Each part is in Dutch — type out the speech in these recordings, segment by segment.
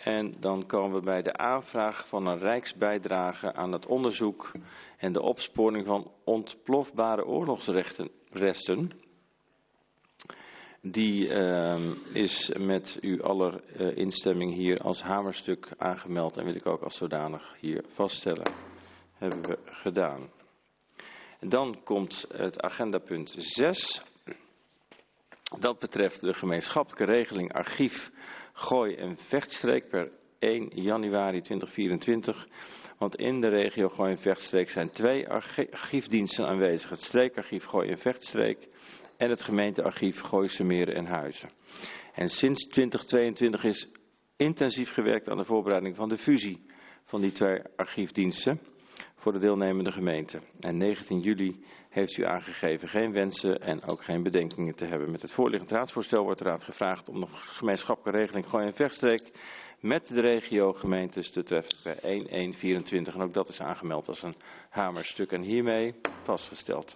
En dan komen we bij de aanvraag van een rijksbijdrage aan het onderzoek en de opsporing van ontplofbare oorlogsresten. Die is met uw aller instemming hier als hamerstuk aangemeld en wil ik ook als zodanig hier vaststellen. Hebben we gedaan. En dan komt het agendapunt 6. Dat betreft de gemeenschappelijke regeling archief Gooi en Vechtstreek per 1 januari 2024. Want in de regio Gooi en Vechtstreek zijn 2 archiefdiensten aanwezig. Het streekarchief Gooi en Vechtstreek en het gemeentearchief Gooise Meren en Huizen. En sinds 2022 is intensief gewerkt aan de voorbereiding van de fusie van die 2 archiefdiensten voor de deelnemende gemeenten. En 19 juli heeft u aangegeven geen wensen en ook geen bedenkingen te hebben. Met het voorliggend raadsvoorstel wordt de raad gevraagd om de gemeenschappelijke regeling Gooi en Vechtstreek met de regio gemeentes te treffen per 1/1/24. En ook dat is aangemeld als een hamerstuk en hiermee vastgesteld.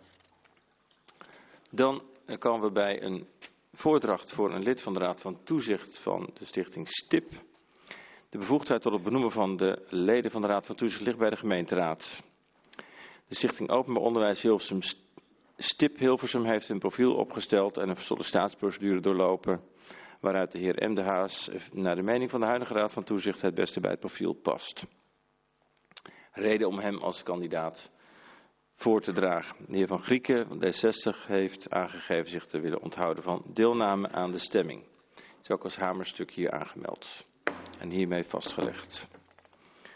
Dan komen we bij een voordracht voor een lid van de Raad van Toezicht van de stichting STIP. De bevoegdheid tot het benoemen van de leden van de Raad van Toezicht ligt bij de gemeenteraad. De stichting Openbaar Onderwijs Hilversum STIP Hilversum heeft een profiel opgesteld en een sollicitatieprocedure doorlopen, waaruit de heer M. de Haas naar de mening van de huidige Raad van Toezicht het beste bij het profiel past. Reden om hem als kandidaat voor te dragen. De heer Van Grieken van D60 heeft aangegeven zich te willen onthouden van deelname aan de stemming. Het is ook als hamerstuk hier aangemeld en hiermee vastgelegd.